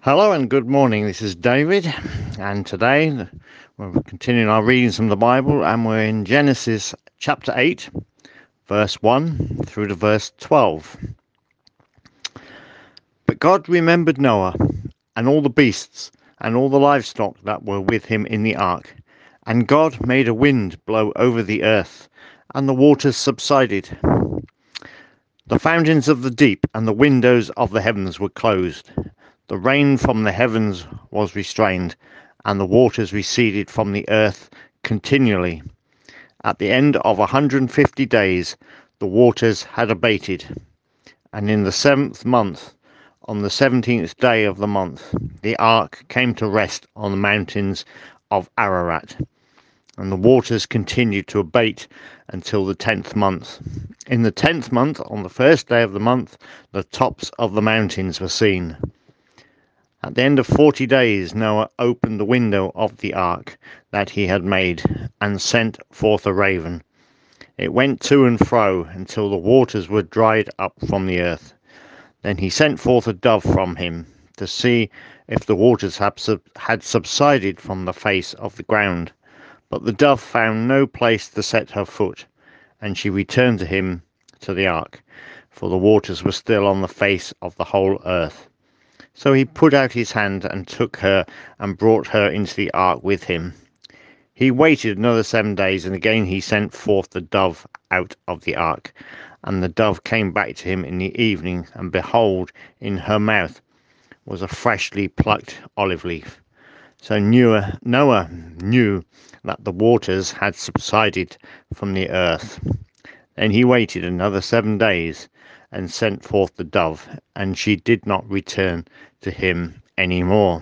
Hello and good morning. This is David, and today we're continuing our readings from the Bible, and we're in Genesis chapter 8, verse 1 through to verse 12. But God remembered Noah and all the beasts and all the livestock that were with him in the ark. And God made a wind blow over the earth, and the waters subsided. The fountains of the deep and the windows of the heavens were closed. The rain from the heavens was restrained, and the waters receded from the earth continually. At the end of 150 days, the waters had abated. And in the 7th month, on the 17th day of the month, the ark came to rest on the mountains of Ararat. And the waters continued to abate until the 10th month. In the 10th month, on the first day of the month, the tops of the mountains were seen. At the end of 40 days, Noah opened the window of the ark that he had made, and sent forth a raven. It went to and fro until the waters were dried up from the earth. Then he sent forth a dove from him, to see if the waters had subsided from the face of the ground. But the dove found no place to set her foot, and she returned to him to the ark, for the waters were still on the face of the whole earth. So he put out his hand and took her and brought her into the ark with him. He waited another 7 days, and again he sent forth the dove out of the ark. And the dove came back to him in the evening, and behold, in her mouth was a freshly plucked olive leaf. So Noah knew that the waters had subsided from the earth. Then he waited another 7 days, and sent forth the dove, and she did not return to him any more.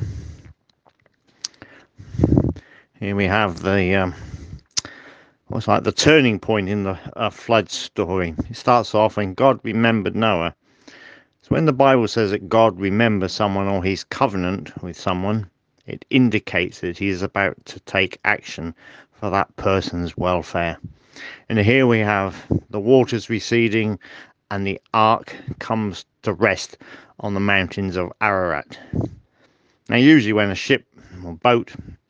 Here we have the what's like the turning point in the flood story. It starts off when God remembered Noah. So when the Bible says that God remembers someone or his covenant with someone, it indicates that he is about to take action for that person's welfare. And here we have the waters receding, and the ark comes to rest on the mountains of Ararat. Now, usually when a ship or boat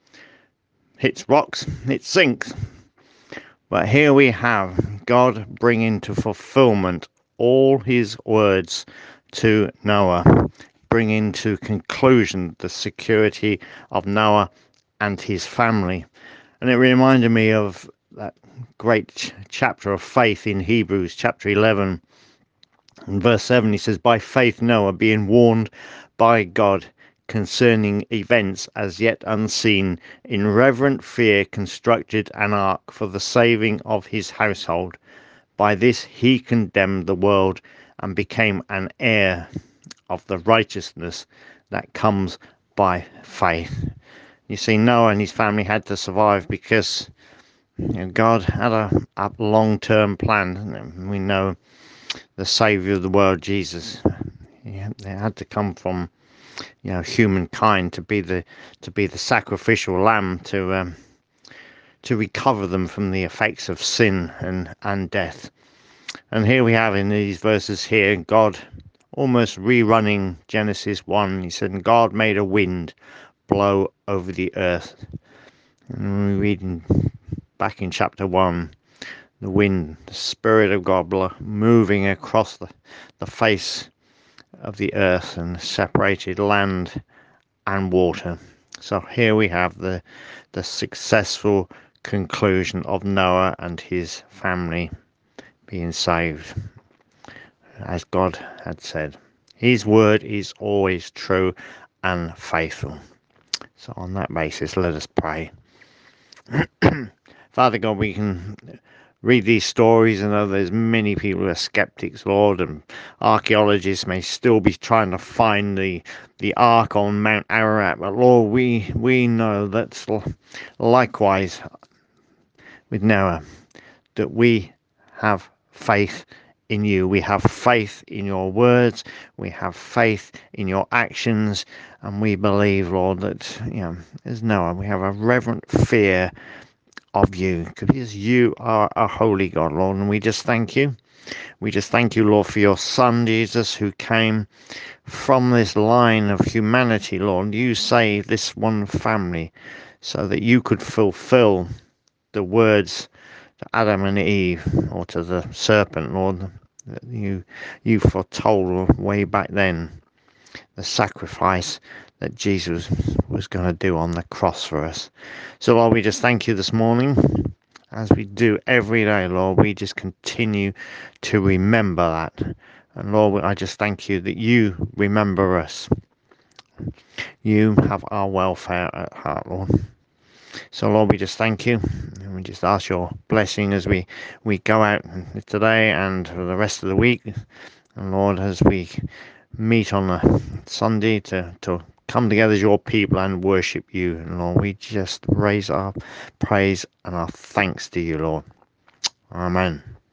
hits rocks, it sinks. But here we have God bringing to fulfillment all his words to Noah, bringing to conclusion the security of Noah and his family. And it reminded me of that great chapter of faith in Hebrews, chapter 11. In verse 7, he says, "By faith Noah, being warned by God concerning events as yet unseen, in reverent fear constructed an ark for the saving of his household. By this he condemned the world and became an heir of the righteousness that comes by faith." You see, Noah and his family had to survive because God had a long-term plan. We know the Saviour of the world, Jesus. They had to come from humankind to be the sacrificial lamb to recover them from the effects of sin and death. And here we have in these verses here God almost rerunning Genesis 1. He said, "And God made a wind blow over the earth." And we read back in chapter 1, the wind, the Spirit of God moving across the face of the earth and separated land and water. So here we have the successful conclusion of Noah and his family being saved, as God had said. His word is always true and faithful. So on that basis, let us pray. Father God, we can read these stories and know there's many people who are skeptics, Lord, and archaeologists may still be trying to find the ark on Mount Ararat. But Lord, we know that likewise with Noah, that we have faith in you. We have faith in your words. We have faith in your actions. And we believe, Lord, that, as Noah, we have a reverent fear of you, because you are a holy God, Lord, and we just thank you We just thank you, Lord, for your Son, Jesus, who came from this line of humanity, Lord. You saved this one family so that you could fulfill the words to Adam and Eve, or to the serpent, Lord, that you foretold way back then, the sacrifice that Jesus was going to do on the cross for us. So, Lord, we just thank you this morning, as we do every day, Lord. We just continue to remember that. And Lord, I just thank you that you remember us. You have our welfare at heart, Lord. So, Lord, we just thank you, and we just ask your blessing as we go out today and for the rest of the week. And Lord, as we meet on a Sunday to come together as your people and worship you, and Lord, we just raise our praise and our thanks to you, Lord. Amen.